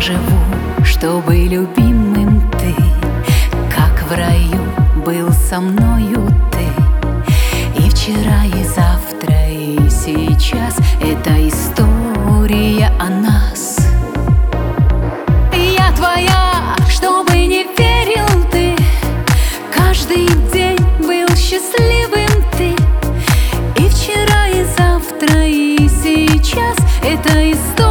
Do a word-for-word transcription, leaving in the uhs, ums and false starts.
живу, чтобы любимым ты, как в раю был со мною ты. И вчера, и завтра, и сейчас это история о нас. Я твоя, чтобы не верил ты, каждый день был счастливым ты. И вчера, и завтра, и сейчас это история